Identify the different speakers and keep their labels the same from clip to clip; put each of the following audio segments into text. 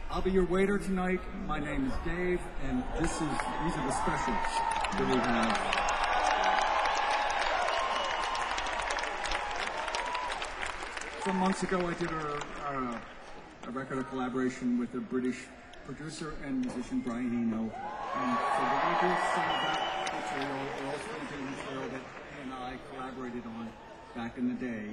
Speaker 1: I'll be your waiter tonight. My name is Dave, and these are the specials that we have. Some months ago, I did a record of collaboration with a British producer and musician, Brian Eno. And so we're going to do some of that material. We're also going to do material that he and I collaborated on back in the day.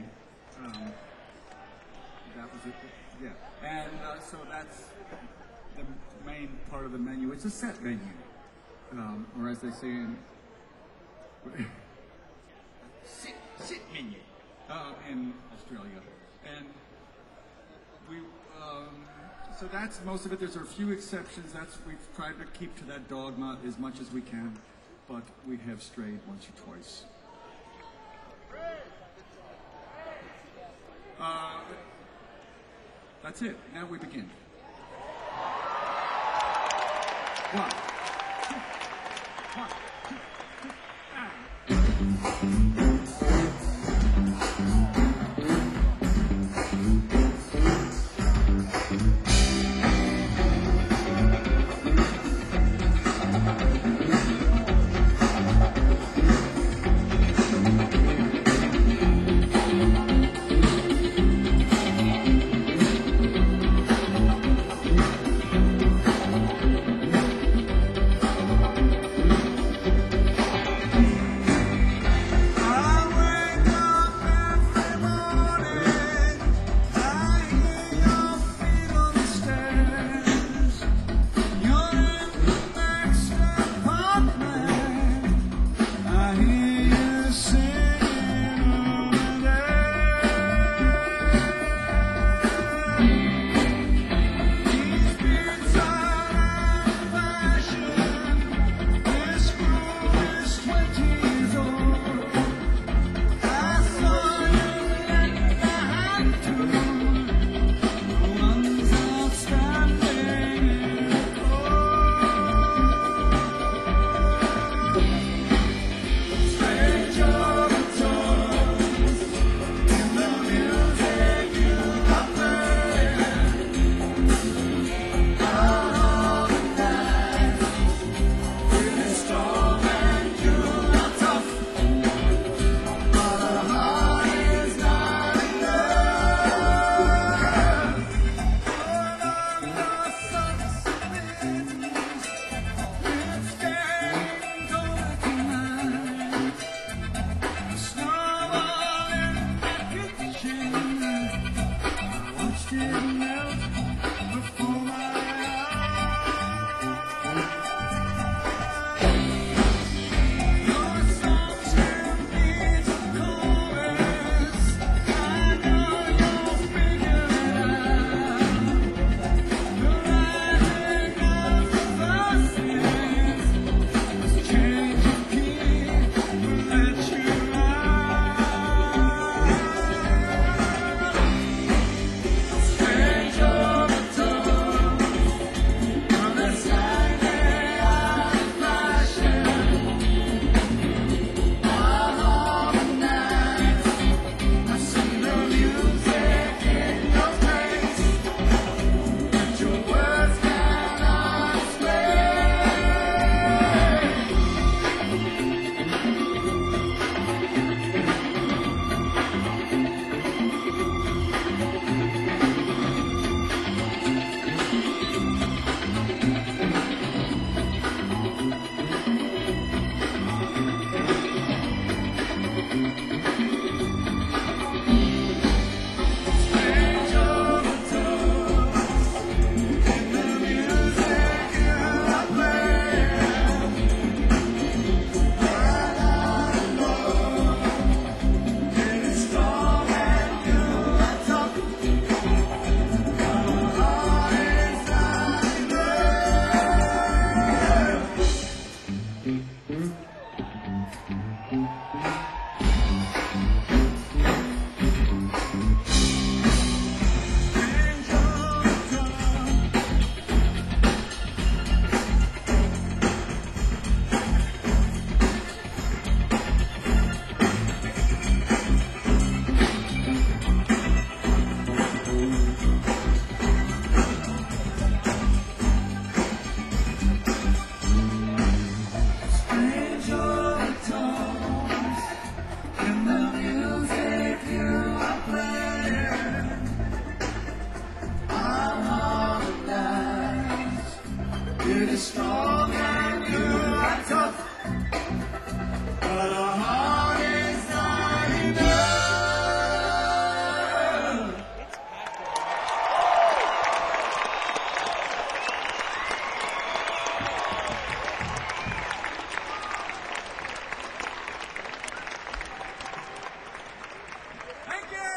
Speaker 1: That was it. Yeah. And so that's the main part of the menu. It's a set menu. Or as they say in... sit menu. In Australia. And we... so that's most of it. There's a few exceptions. We've tried to keep to that dogma as much as we can, but we have strayed once or twice. That's it. Now we begin. 1, 2, 1, 2, 3, and... is strong and good and tough, but a heart is not enough. Thank you.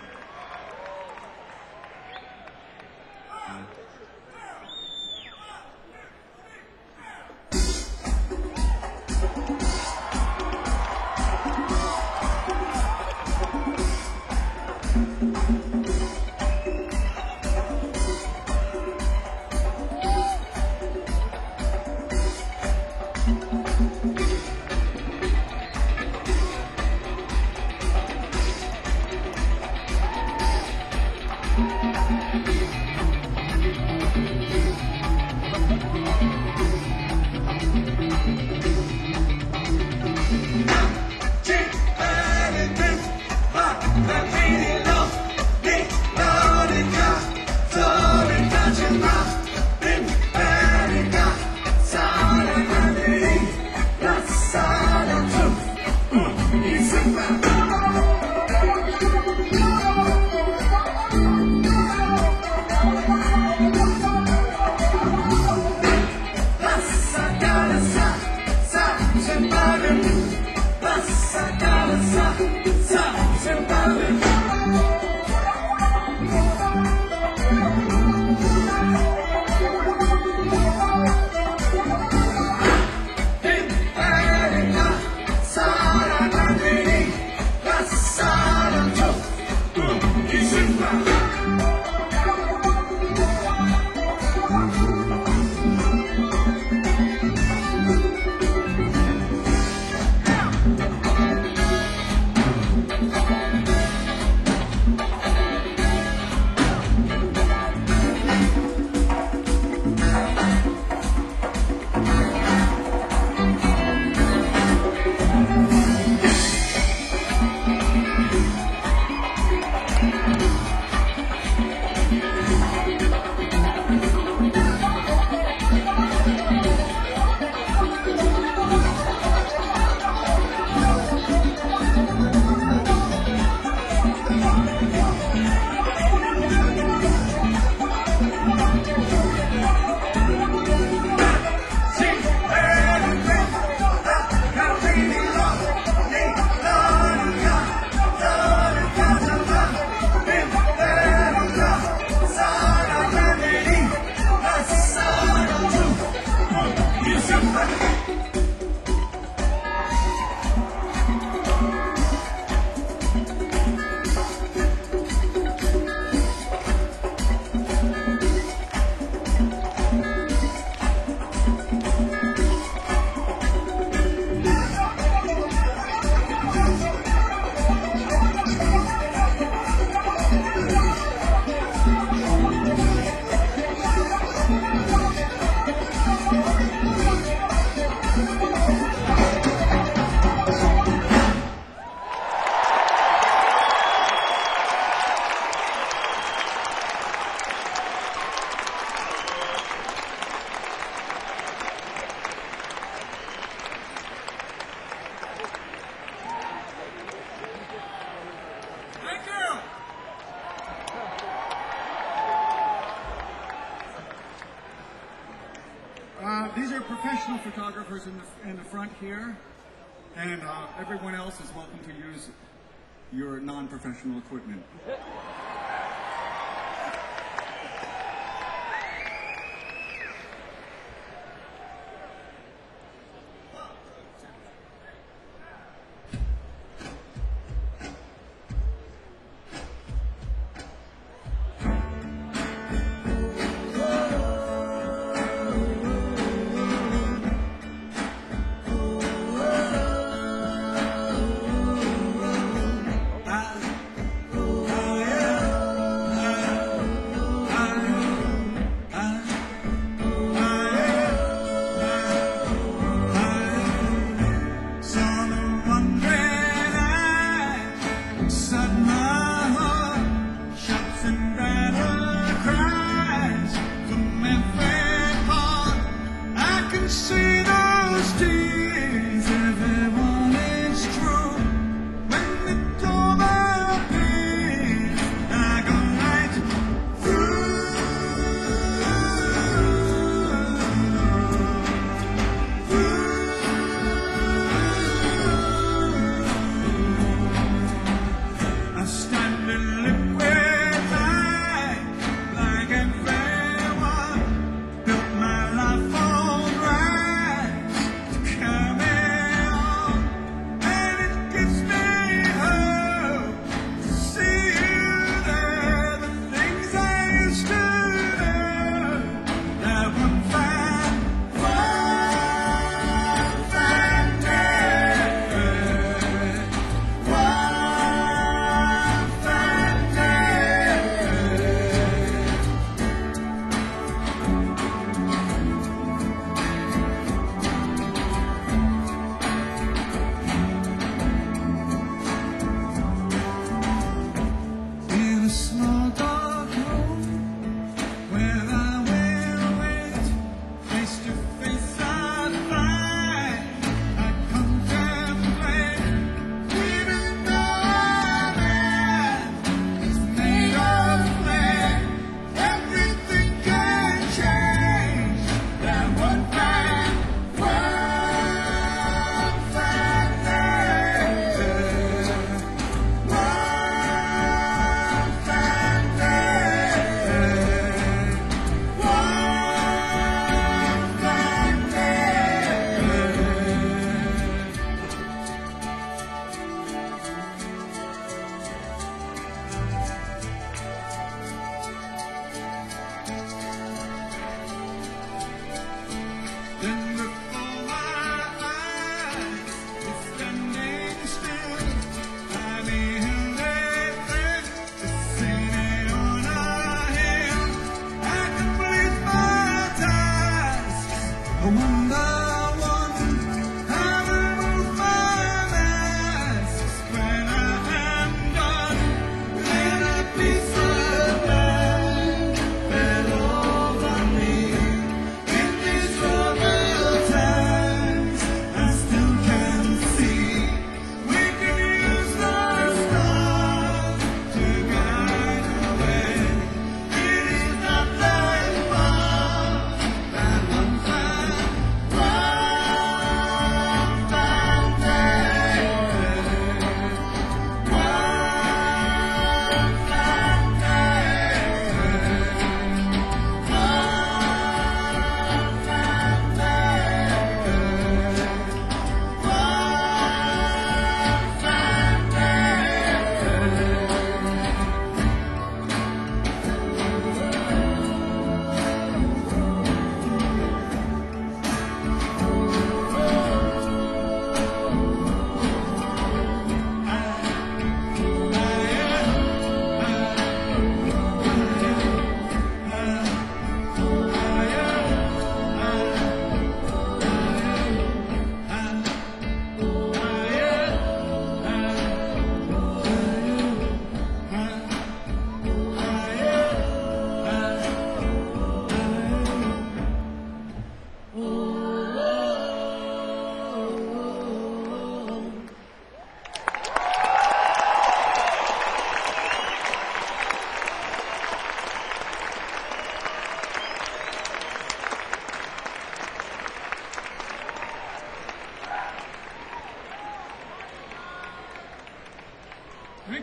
Speaker 1: These are professional photographers in the front here, and everyone else is welcome to use your non-professional equipment.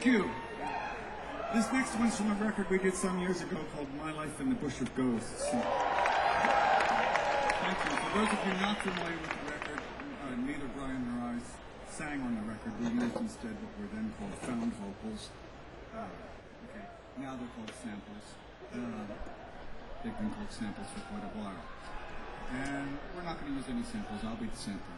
Speaker 1: Thank you. This next one's from a record we did some years ago called My Life in the Bush of Ghosts. Thank you. For those of you not familiar with the record, neither Brian nor I sang on the record. We used instead what were then called found vocals. Okay, now they're called samples. They've been called samples for quite a while. And we're not going to use any samples. I'll be the sampler.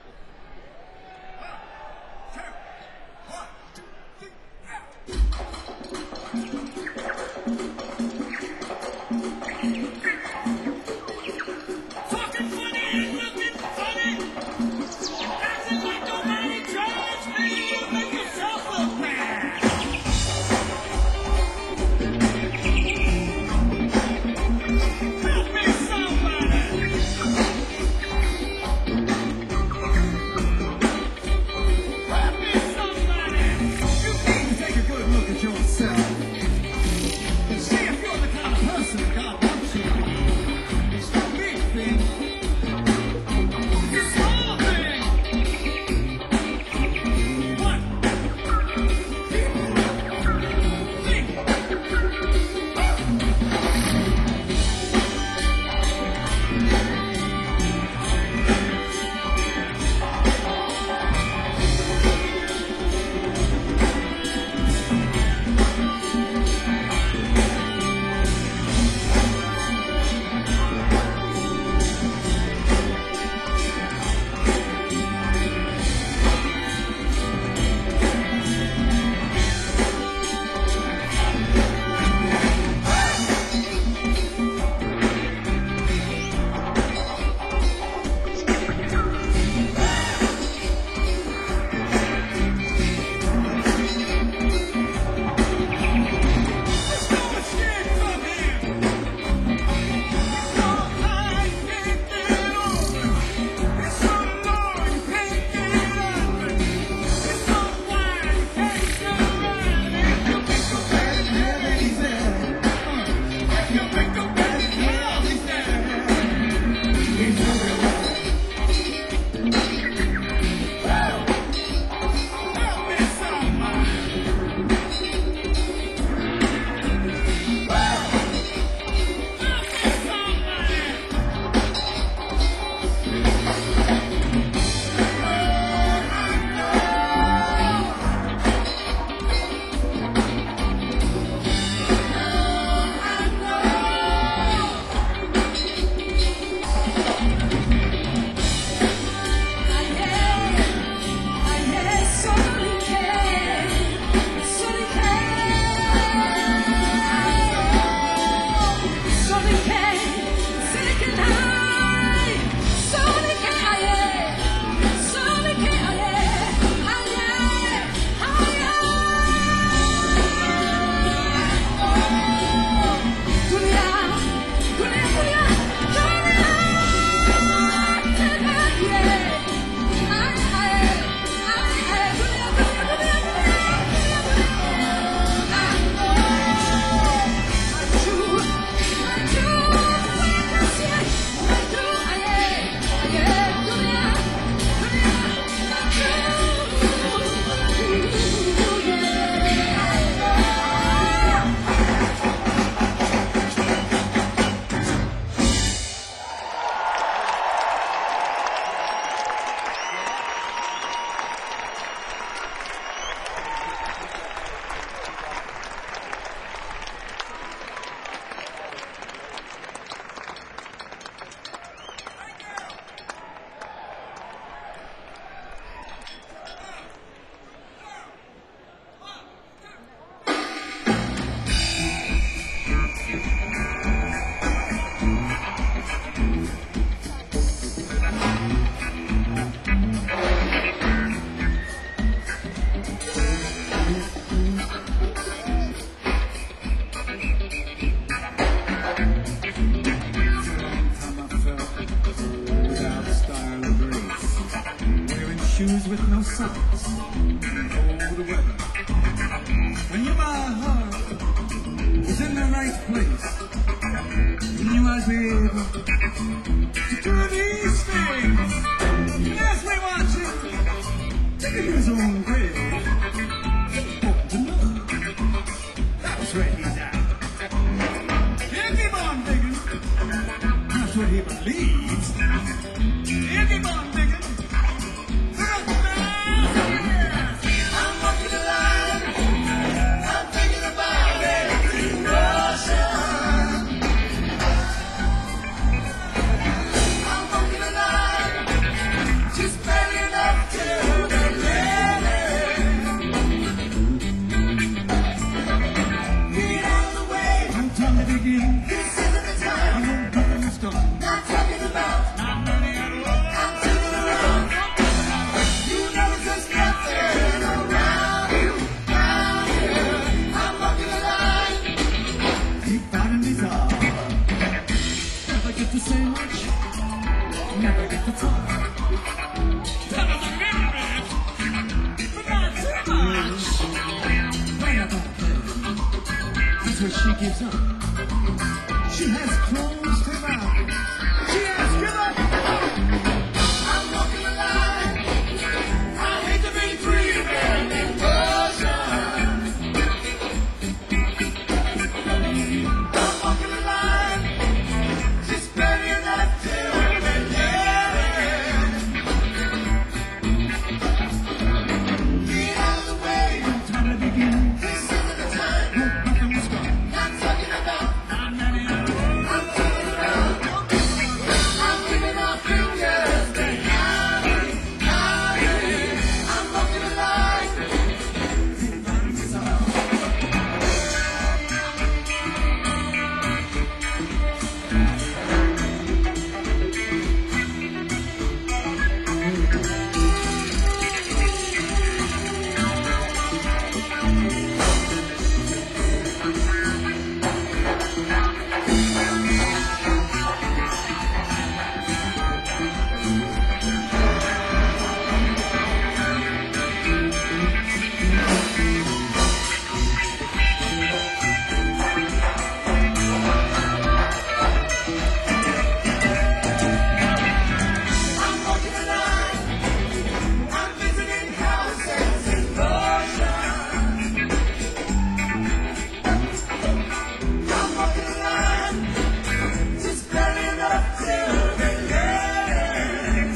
Speaker 2: shoes with no socks in cold weather. When your heart is in the right place, then you might be able to do these things. And as we watch it, take it his own way. It's important to know. That's what he believes. Yeah, keep on digging. Look, man. I'm walking the line. I'm thinking about every Russian. I'm walking the line. Just barely enough to the get out of the way. No time to begin. This isn't the time. I won't come from the start. Not talking about. Not running out of road. I'm turning around. You know there's nothing around you. Around here. I'm walking the line. Keep finding these are. Never get to say much. Never get to talk. Tell us a little bit, but not too much. Right about there. That's where she gives up. She has closed her mouth. She has given up. I'm walking the line. I hate to be dreaming in motion. I'm walking the line. Just barely enough to get out of the way. No time to begin. This isn't the time. No, nothing to start. Not talking about. Not many at all. I'm turning around. I'm giving up fingers behind me. I'm walking the line. Keep finding this out. I'm walking the line. I'm visiting houses in motion. I'm walking the line. Just barely enough to relate.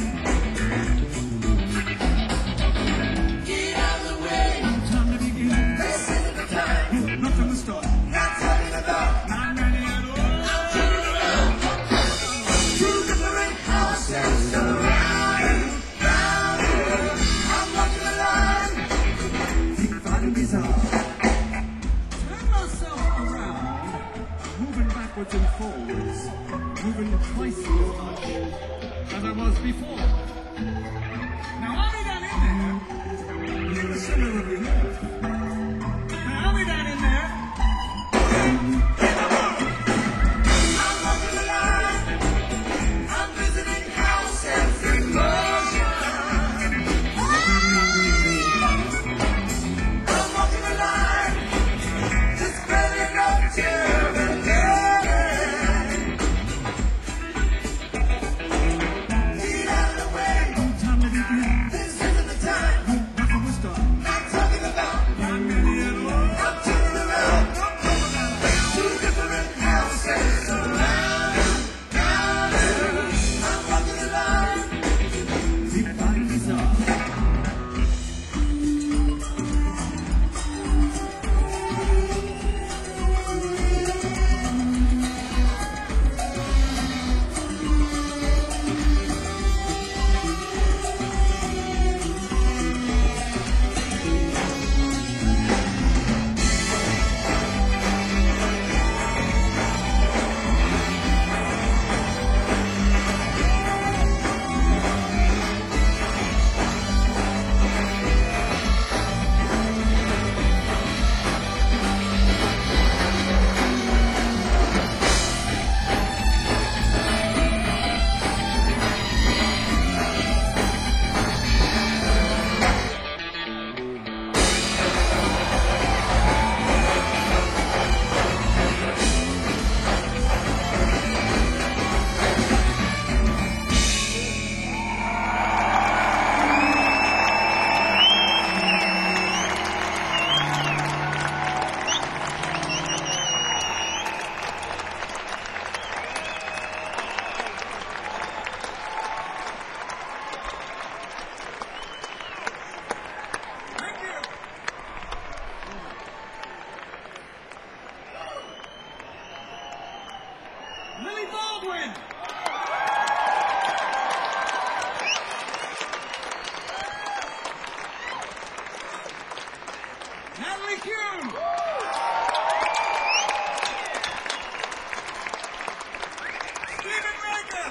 Speaker 2: Get out of the way. No time to begin. This isn't the time. Nothing to start. Not talking about. Not many at all. I'm turning around. Two different houses around here. I'm walking the line. Keep finding these out. Turn myself around. Moving backwards and forwards. Moving twice as much as I was before. Now I'll be down in there. You're the center of the earth. Now I'll be down in there. I'm walking the line. I'm visiting houses in motion. I'm walking the line. Just barely enough to relate. Get out of the way. No time to begin. This isn't the time. No, nothing to start. Not talking about. Billy Baldwin. Natalie Kuhn. Stephen Raker.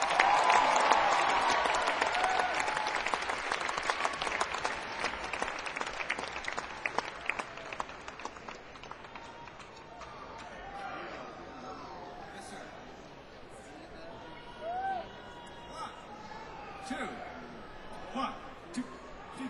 Speaker 2: Two. One, two, three.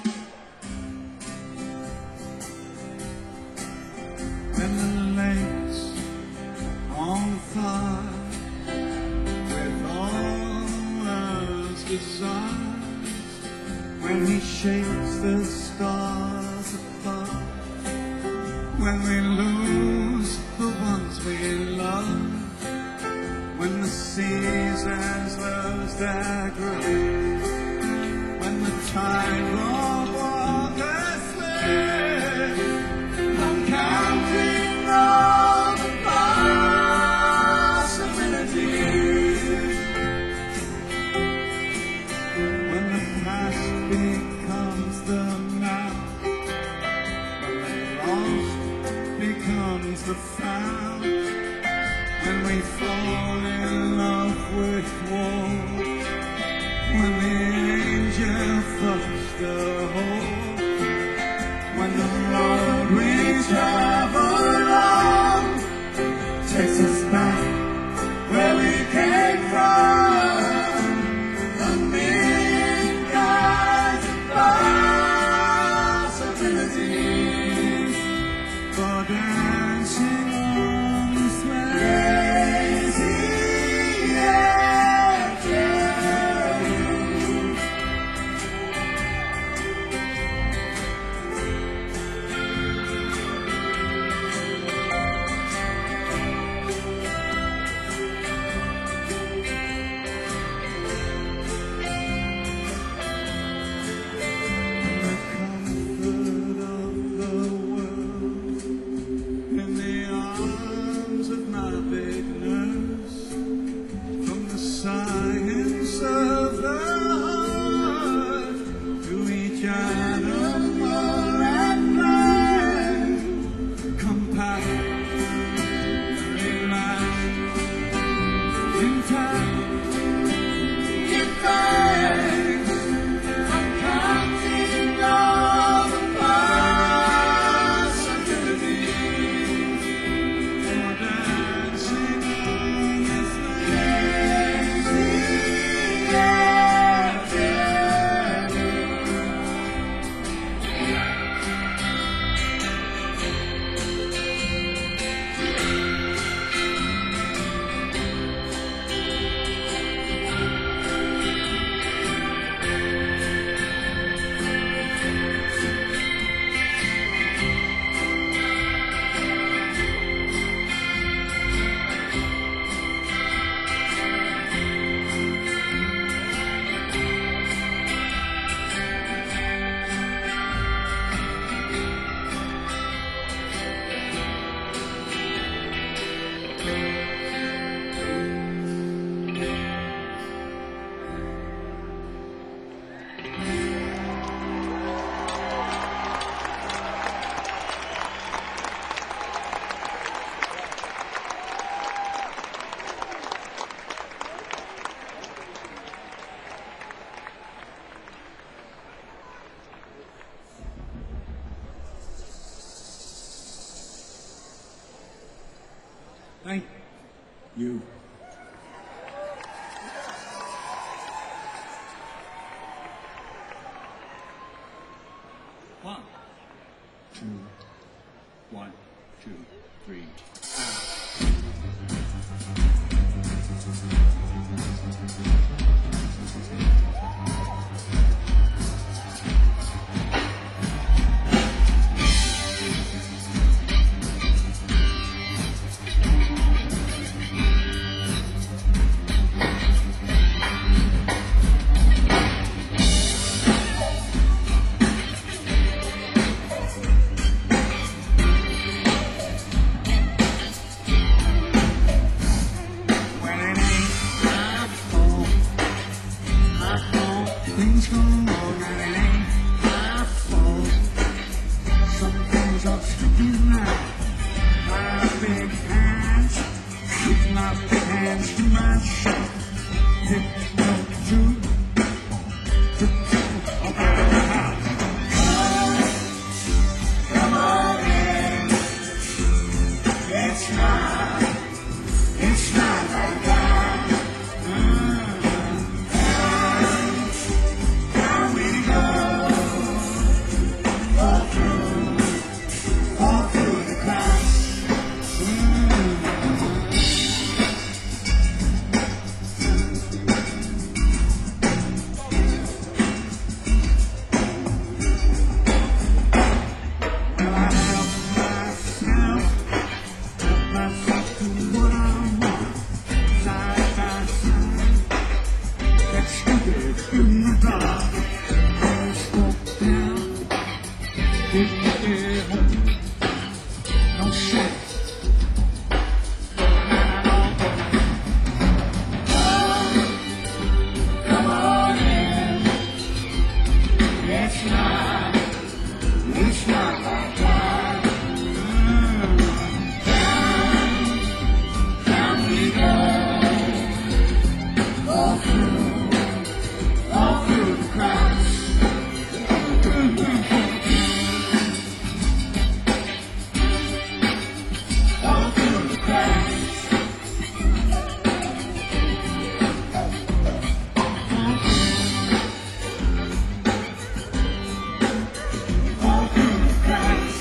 Speaker 2: When the lake's on fire with all its desires, when he shakes the stars apart, when we lose the ones we love, when the seasons lose their grip, when the tightrope waters slip, I'm counting all the possibilities. When the past becomes the now, when the lost becomes the found, when we fall in love with war, when the angel flutters the hole, when the road we travel on takes us back where we came from, a million kinds of possibilities for dancing on this lazy afternoon. In the comfort of the world, in the arms of my big nurse, from the science of the heart to each animal and plant, compact, relaxed, intact, give thanks. I'm counting all the possibilities for dancing on this lazy Thank you. One, two, one, two, three. strong and it ain't my fault. Some things are tricky now. My big hands, with my big hands to my shop. Come on in. It's not like that. Down we go. All through the cracks. Well, I help myself to what I want. Side by side, get stupid in the dark. I spoke down, didn't get home. No shit. Come on in. It's not like that. Down we go. All through the cracks. All through the cracks. All through the cracks.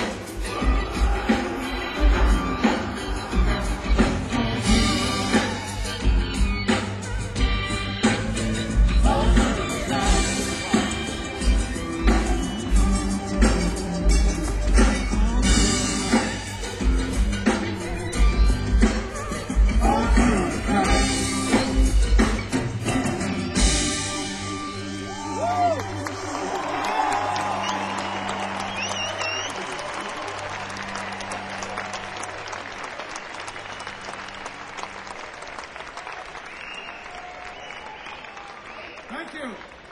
Speaker 2: Thank you.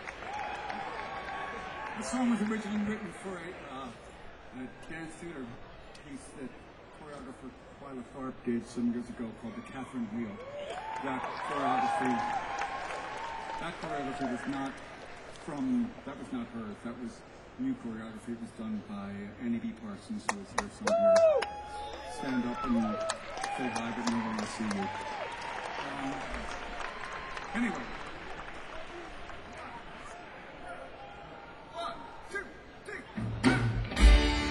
Speaker 2: This song was originally written for a dance theater piece that choreographer Twyla Tharp did some years ago called The Catherine Wheel. That choreography was not hers. That was new choreography. It was done by Annie B. Parsons, who is here somewhere. Stand up and say hi, but no one will see you. Anyway. One, two, three.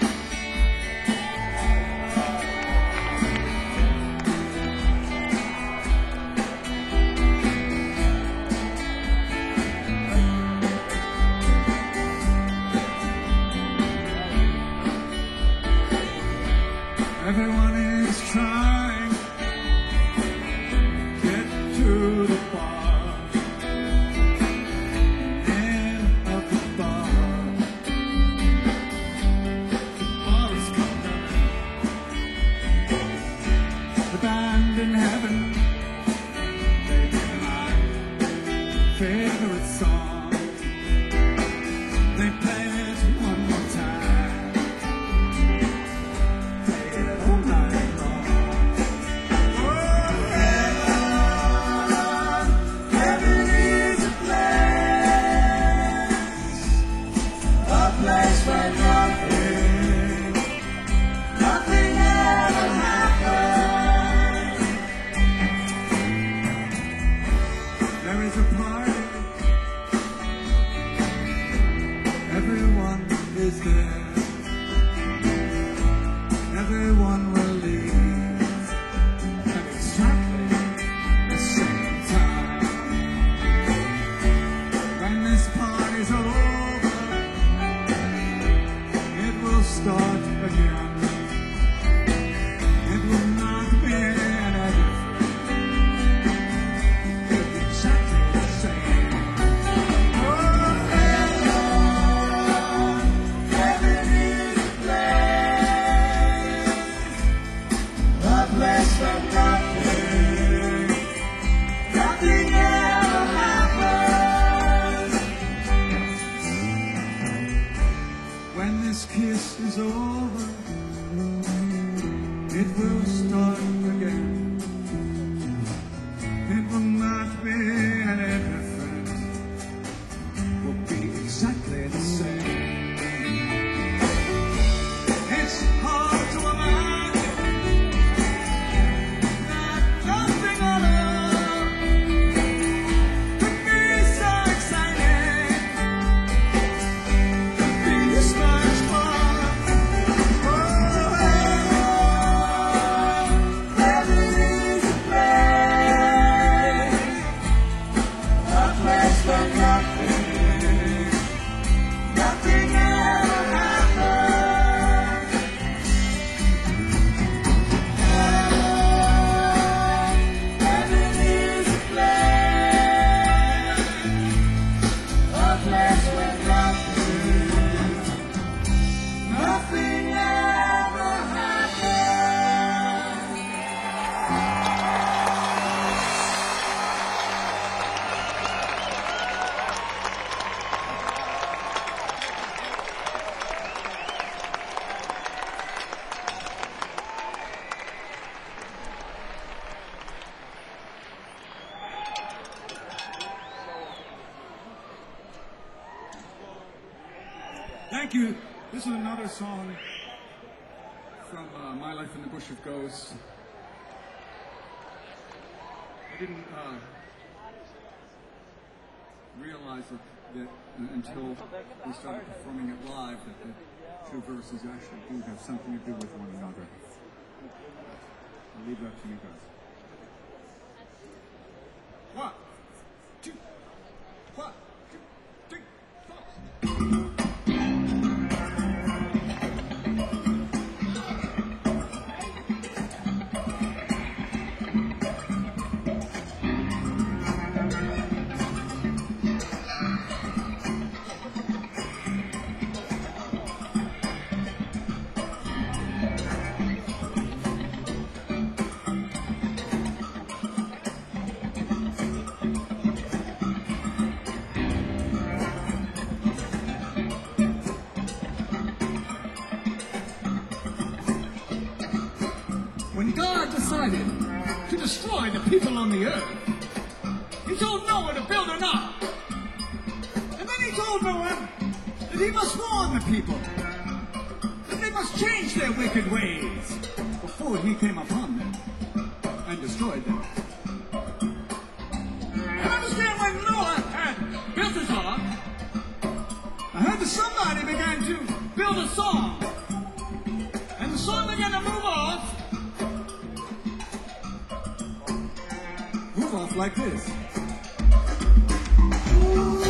Speaker 2: Everyone is trying to get to the bar.
Speaker 1: Thank you. This is another song from My Life in the Bush of Ghosts. I didn't realize that until we started performing it live that the two verses actually do have something to do with one another. I'll leave that to you guys. 1, 2, 1, 2, 3, 4. When God decided to destroy the people on the earth, he told Noah to build an ark. And then he told Noah that he must warn the people, that they must change their wicked ways before he came upon them and destroyed them. And understand, when Noah had built his ark, I heard that somebody began to build a song. And the song began to move off. Move off like this. Move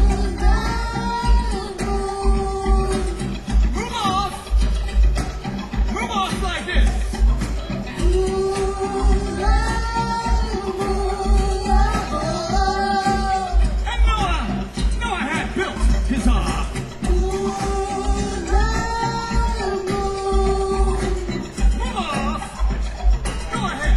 Speaker 1: off. Move off like this. And Noah had built his ark. Move off. Go ahead.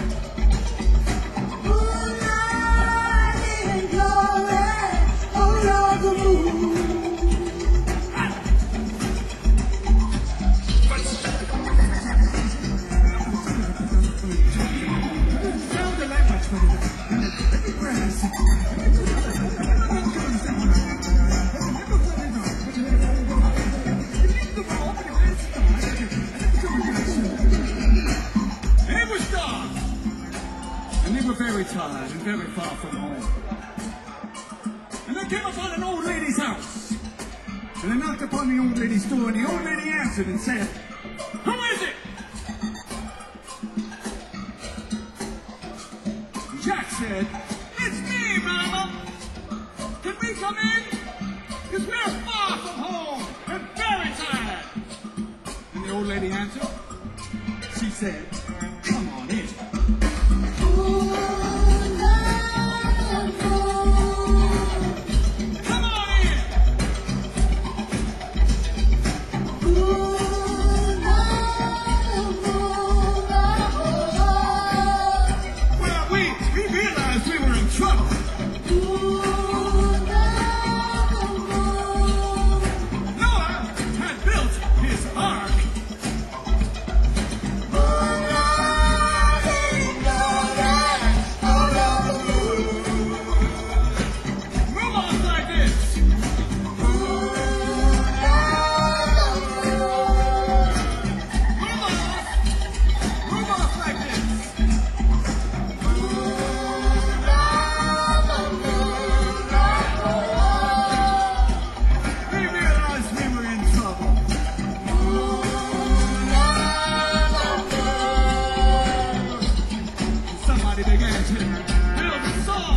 Speaker 1: And it was dark, and they were very tired and very far from home. And they came upon an old lady's house. And they knocked upon the old lady's door, and the old lady answered and said, "Who is it?" And Jack said, "It's me, Mama. Can we come in? Because we're far from home and very tired." And the old lady answered. She said, "Come on in." Come on in. Well, we realized we were in trouble. Noah had built his ark. Move off like this. Move off. Move off like this. We realized we were in trouble. Somebody began to build a song.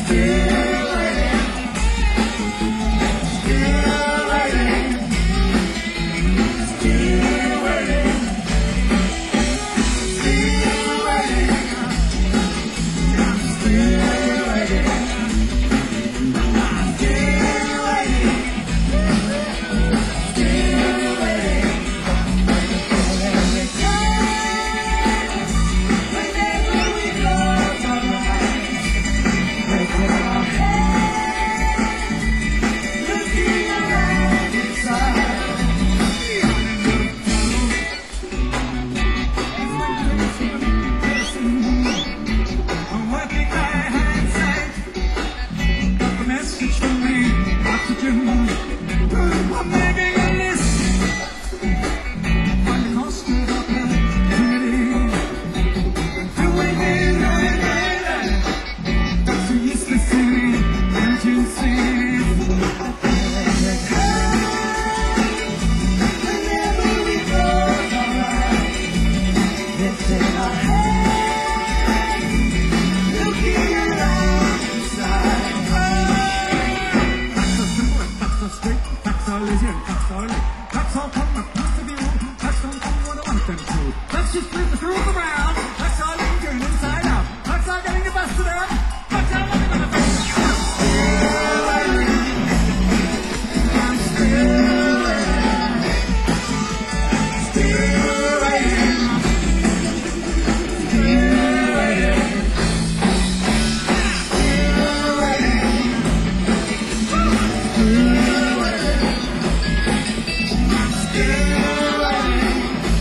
Speaker 2: Let's just flip the truth around. That's all you can do inside out. That's all getting the best of them. That's all living on the best. I'm still waiting. Still waiting. Still waiting. Still waiting. Still waiting. I'm still waiting.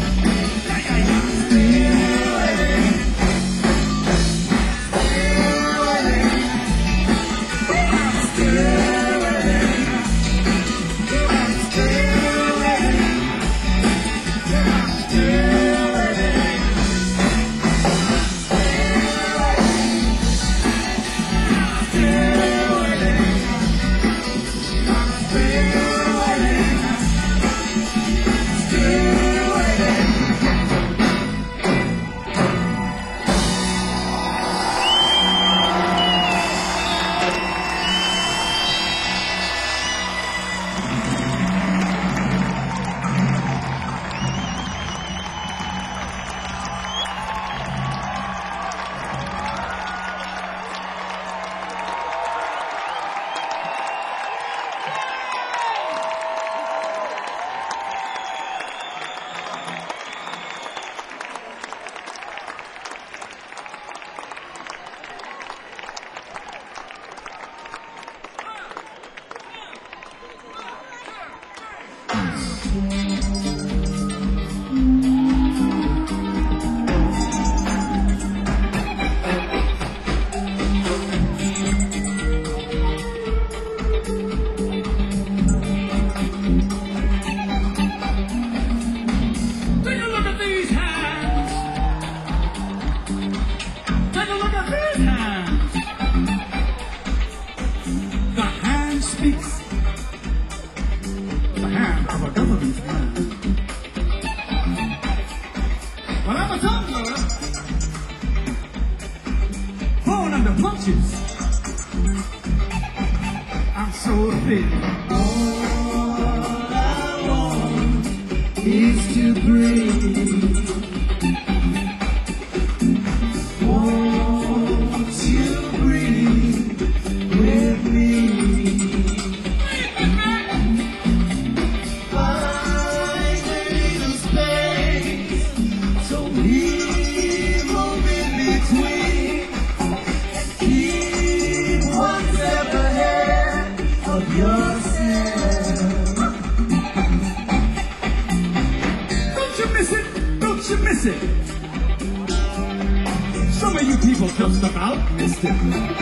Speaker 2: Well, I'm a tumbler, born under punches. I'm so big. All I want is to breathe. Won't you breathe with me? Don't you miss it? Some of you people just about missed it.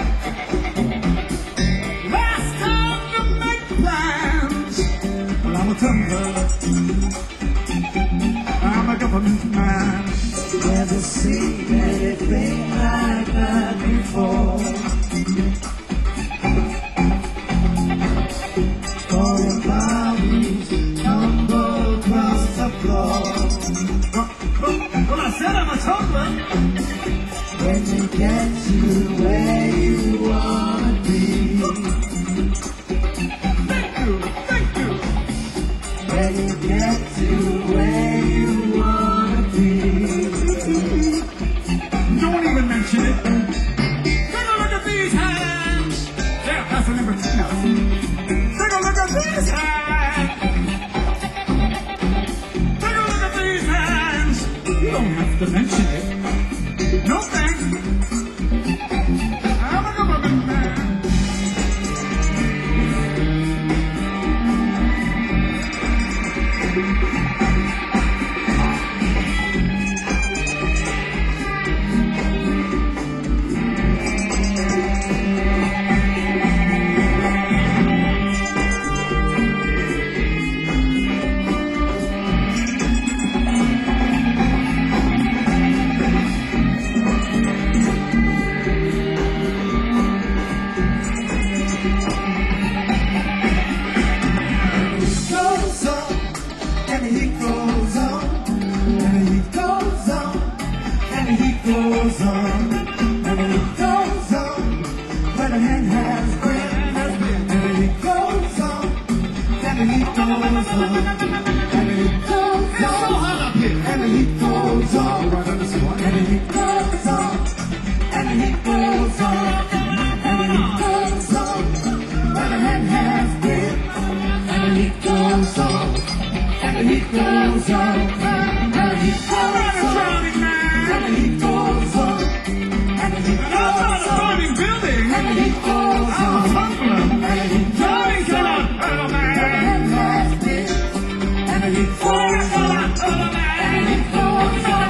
Speaker 2: Last time to make plans. Well, I'm a tumbler. I'm a government man. Never seen anything like that before. Foreign bodies tumble across the floor. Well, I said I'm a tumbler. When you get to where you want that's a number 2 now. Take a look at these hands. Take a look at these hands. You don't have to mention it. No thanks. I'm a government man. Goes on, and he goes on, and he goes on, and he goes on, and he goes on, where the hand has been, and he goes on, and he goes on, and he goes on, and he goes on, and he goes on, and he goes on, and he goes on, where the hand has been. And he goes on, and he goes on, and he goes on, and he goes on, and he goes on, and he goes on, and he goes on, and he goes on, and he goes on.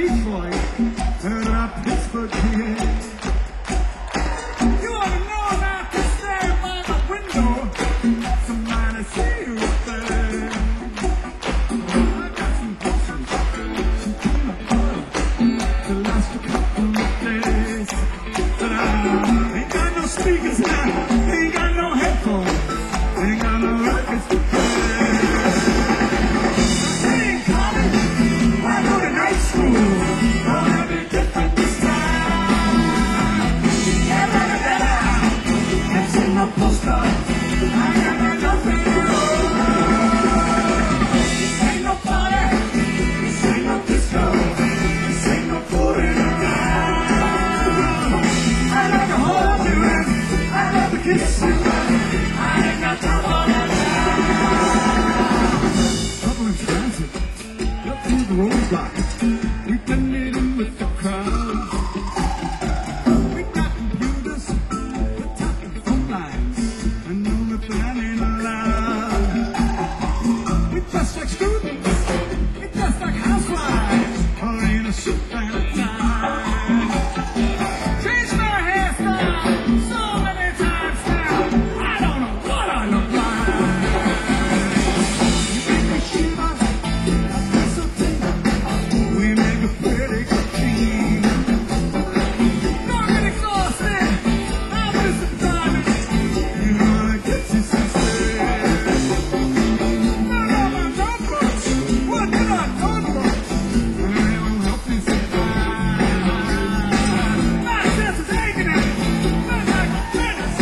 Speaker 2: Detroit, and a Pittsburgh kid. You ought to know not to stand by the window. Somebody see you up there. I got some potions, some peanut butter, to last a couple of days. But I ain't got no speakers now, ain't got no headphones, ain't got no records to play. I ain't college, I go to night school. Gonna be different this time. Yeah, it's in the poster. I got nothing to lose. This ain't no party, this ain't no disco, this ain't no fooling around. I love to hold you and I love to kiss you, but I ain't got time for that now. Trouble in transit, up through the roadblock. We done it in with the crowd. We got computers, we're tapping phone lines. I know the plan ain't allowed. We dress like students, we dress like housewives, or in a suit and a tie. Changed my hairstyle so many times now, I don't know what I look like. You make me shiver, that's so tender. We make a pretty good team. Don't get exhausted, I'm with some diamonds. You wanna get you some sleep. None of my notebooks, what did I notebooks? They won't help me survive. My chest is aching and not like a tennis.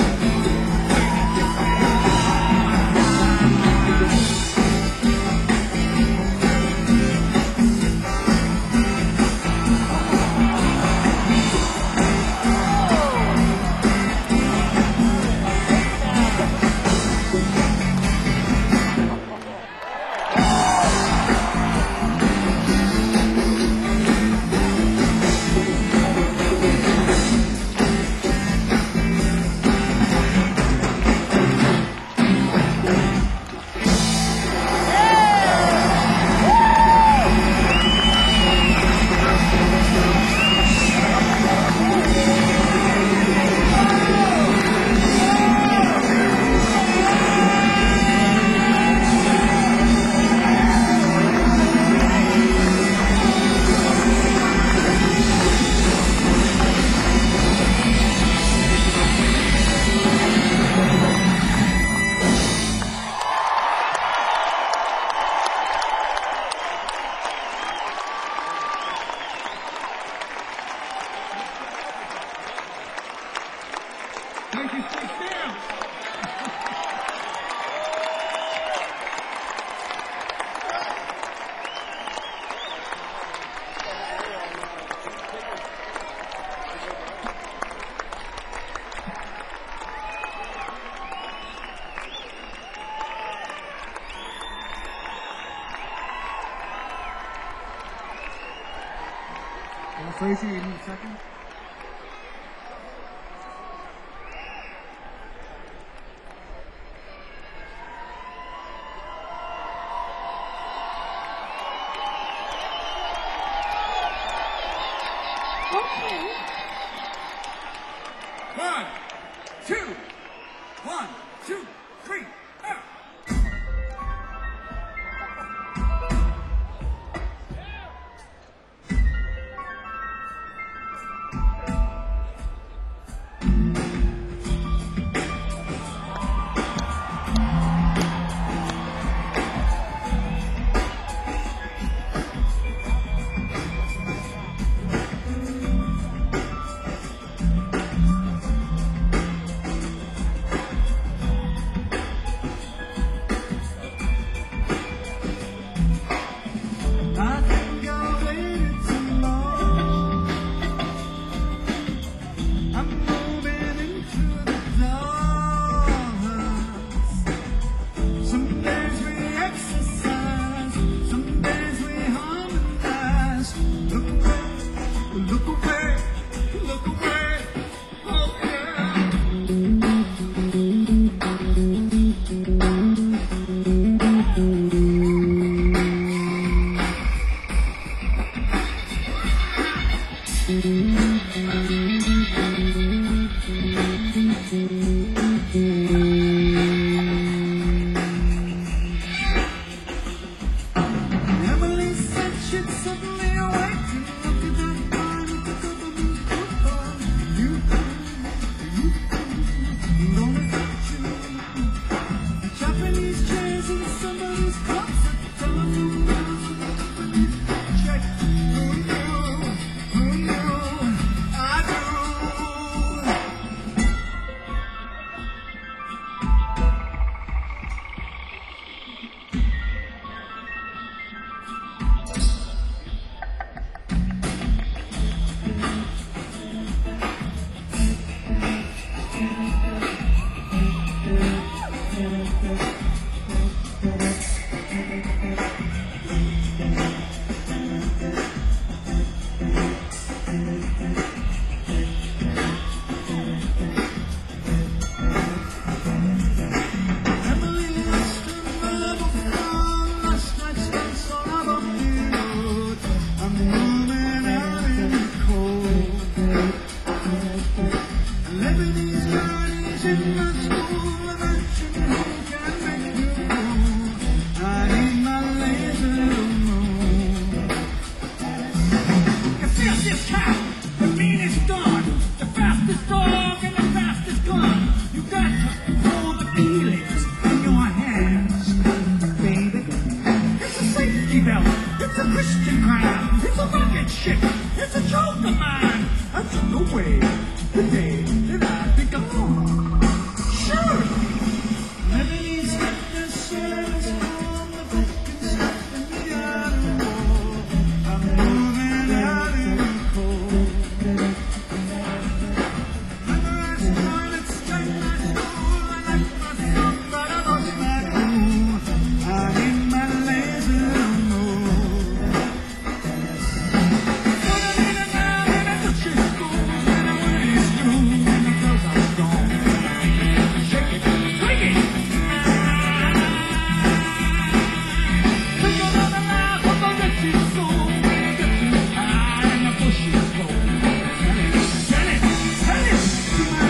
Speaker 2: Thank you, stay still.
Speaker 1: Tracy, you need a second?
Speaker 3: Okay.
Speaker 2: 1, 2, 1, 2, 3, out. Emily said she'd suddenly awake and look at that guy with the government football. You don't touch you. Japanese chairs in somebody's closet. Telephone bells and the check. Who knew? I do. Emily lost her love of last night's dance on Abbey Road. I'm moving out in the cold. Lebanese gardens in my school, and I can make you go. I need my laser moon. The fiercest cat, the meanest dog, the fastest dog, and the fastest gun. You got to hold the feelings in your hands, baby. It's a safety belt, it's a Christian crown, it's a rocket ship, it's a joke of mine. I took away the day that I be gone. Sure, Lebanese witness service on the broken stuff in the iron wall. I'm moving out in the cold. Memorized toilets, straight my soul. I like my song, but I lost my cool. I need my laser mode. Put it in a now in a Gucci school, and I went in school, and the girls are gone. Shake it, break it. Take another laugh of a Gucci soul, when it gets too high and the bushes roll. Sell it, sell it, to my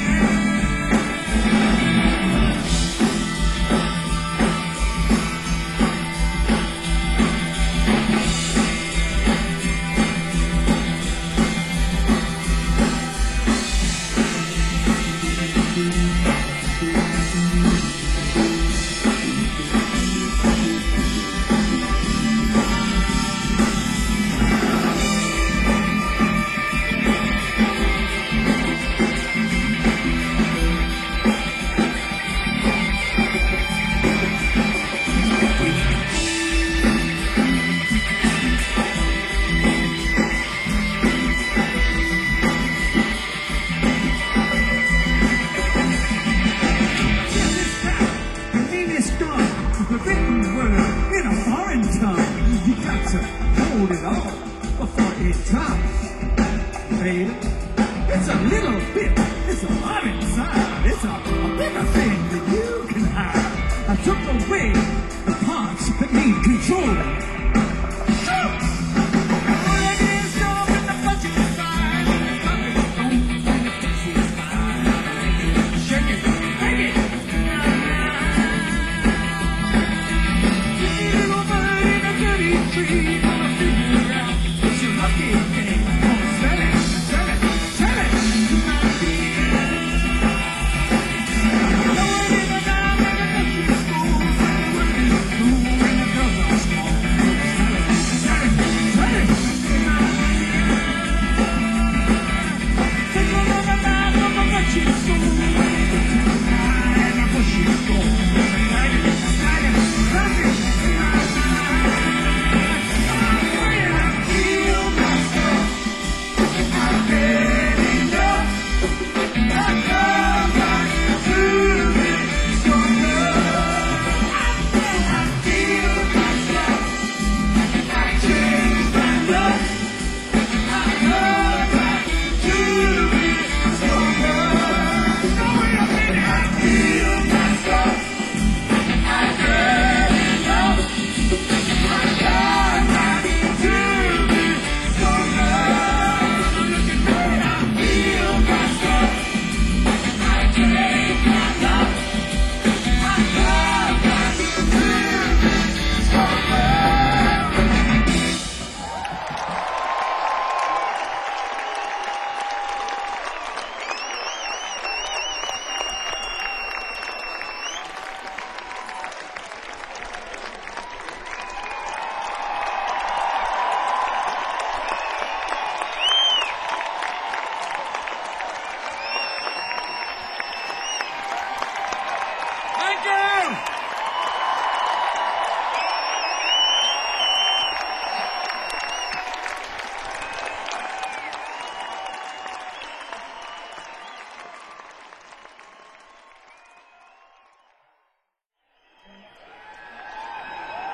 Speaker 2: the written word in a foreign tongue. You got to hold it all before it comes, baby. It's a little bit, it's a lot inside. It's a bigger thing that you can hide. I took away the parts that need controlling.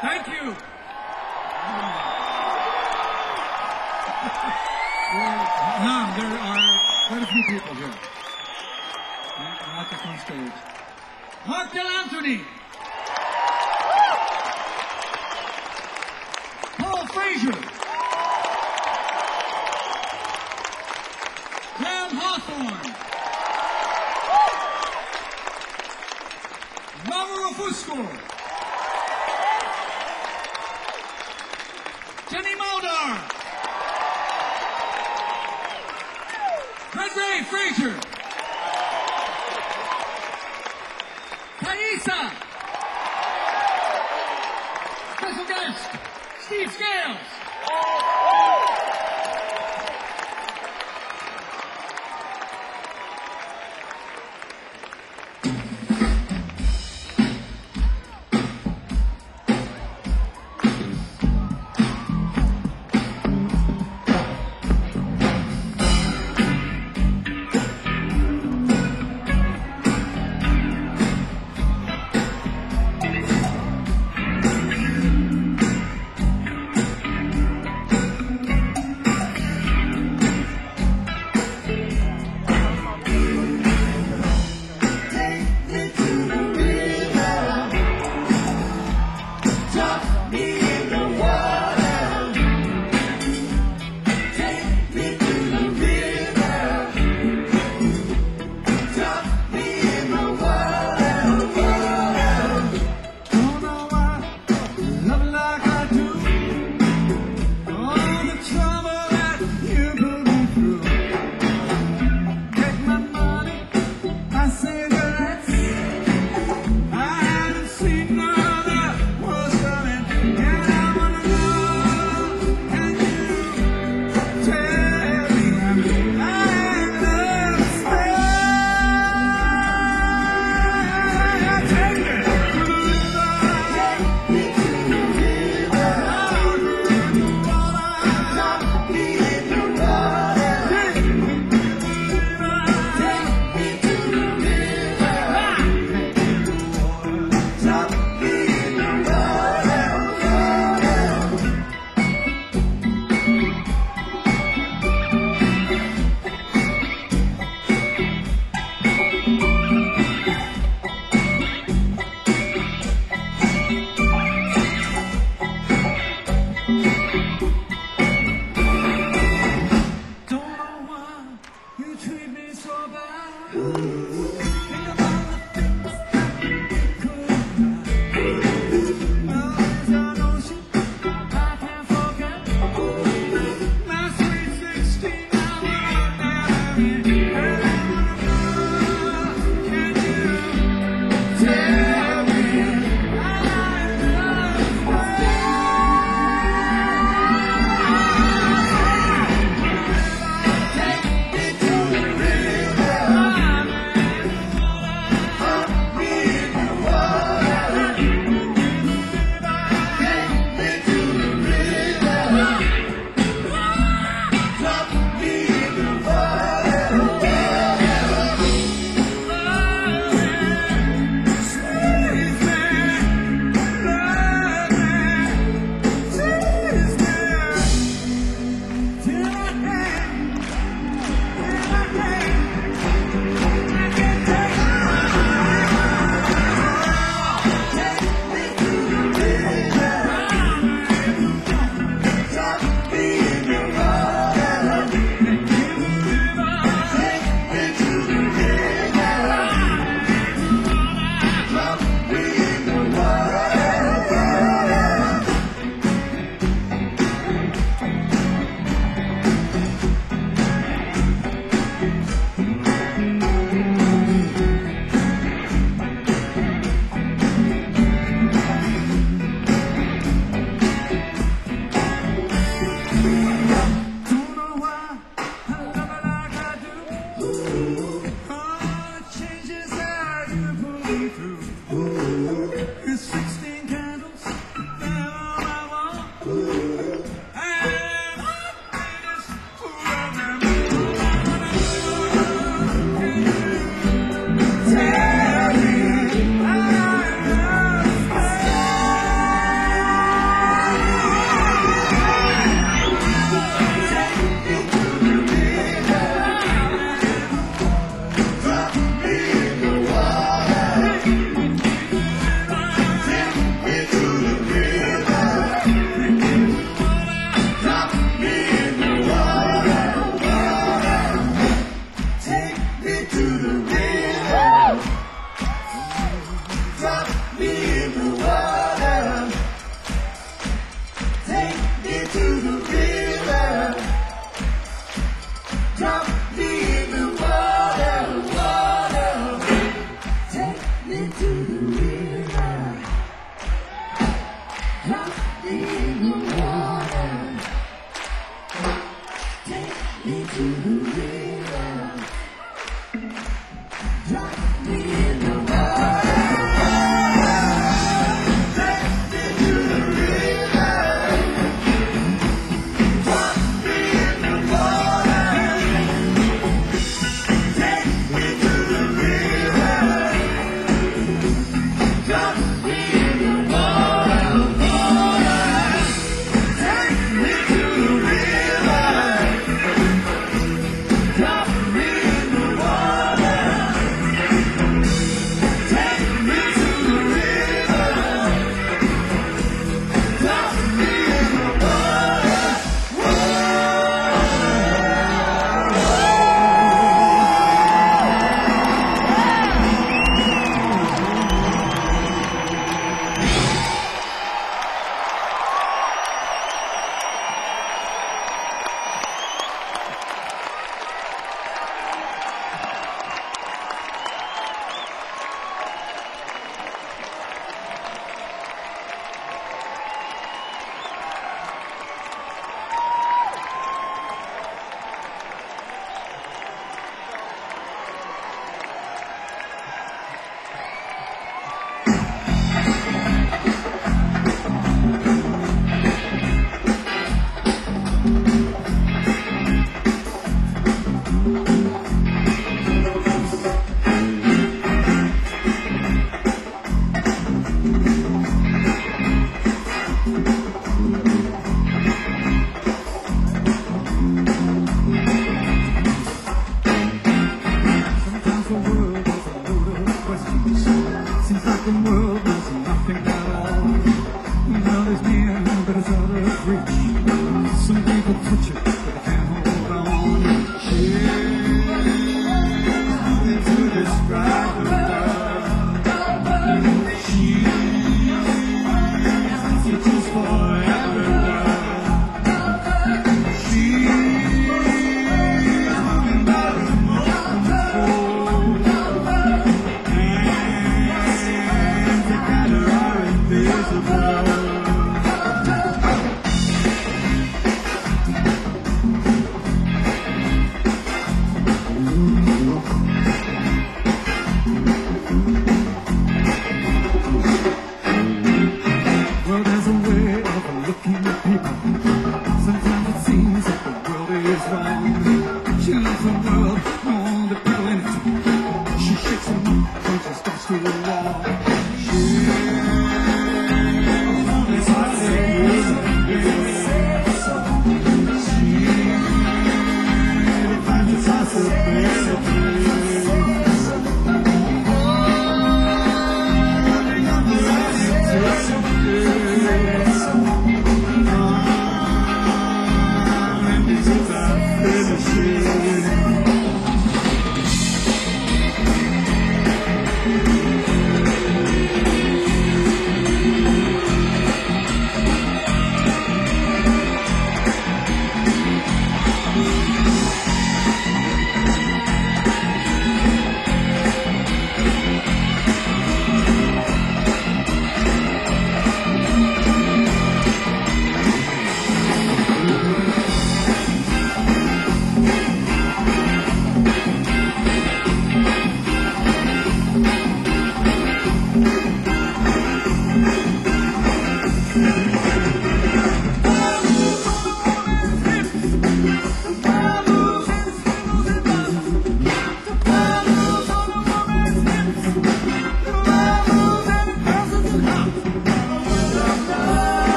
Speaker 2: Thank you.
Speaker 1: Now, there are quite a few people here. Not the front stage.
Speaker 2: Mark Del Anthony. Paul Frazier. Graham Hawthorne. Mauro Fusco. Jenny Moldar. Fred Ray Frazier. Thaisa. Special guest, Steve Scales. me to the river. Drop me in the water. Take me to the river. Drop me in the water. Take me to the river. Drop me in the water. Take me to the river.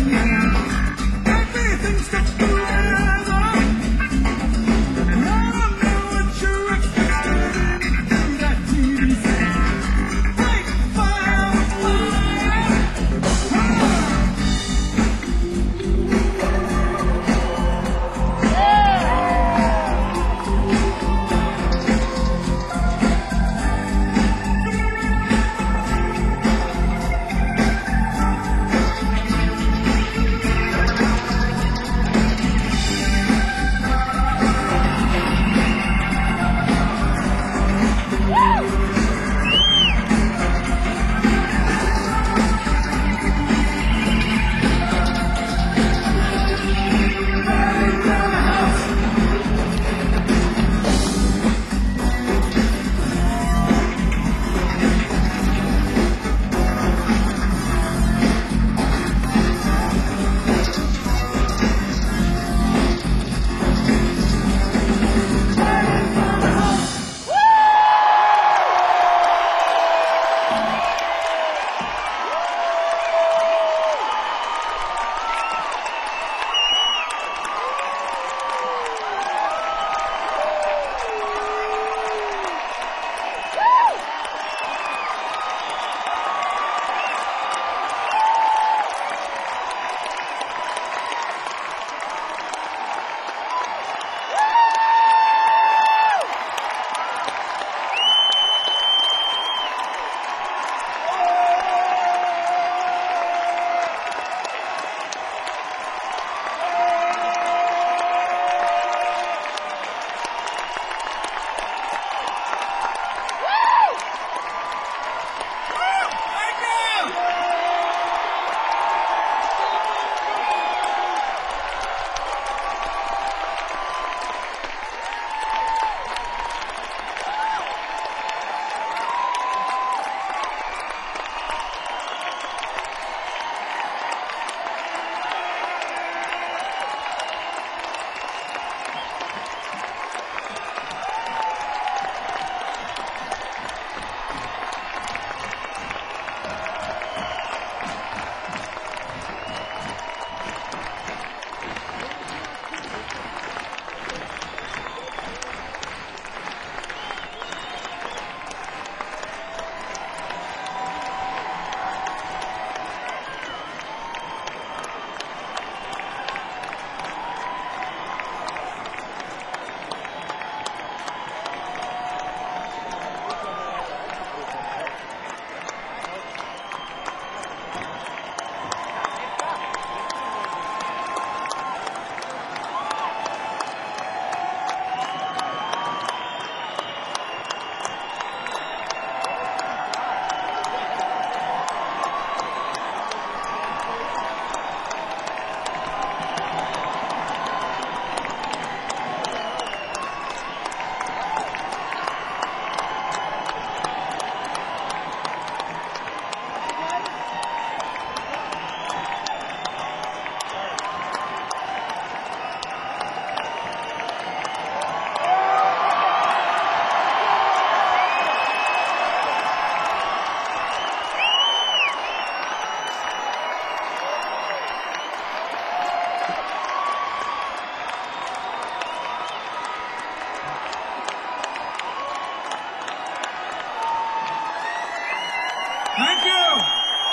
Speaker 2: Everything stuck together. I don't know what you're expecting through that TV set. Fight, fire, fire. Thank you.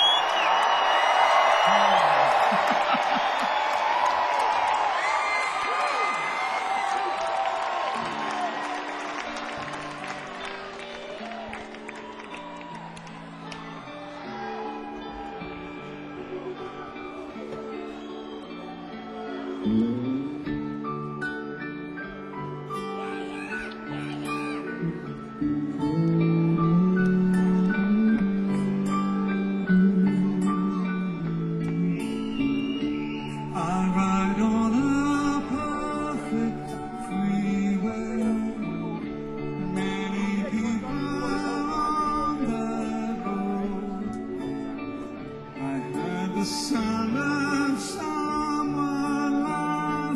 Speaker 2: I ride on a perfect freeway. Many people on that road. I heard the sound of someone laughing.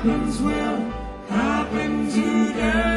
Speaker 2: happens will happen today.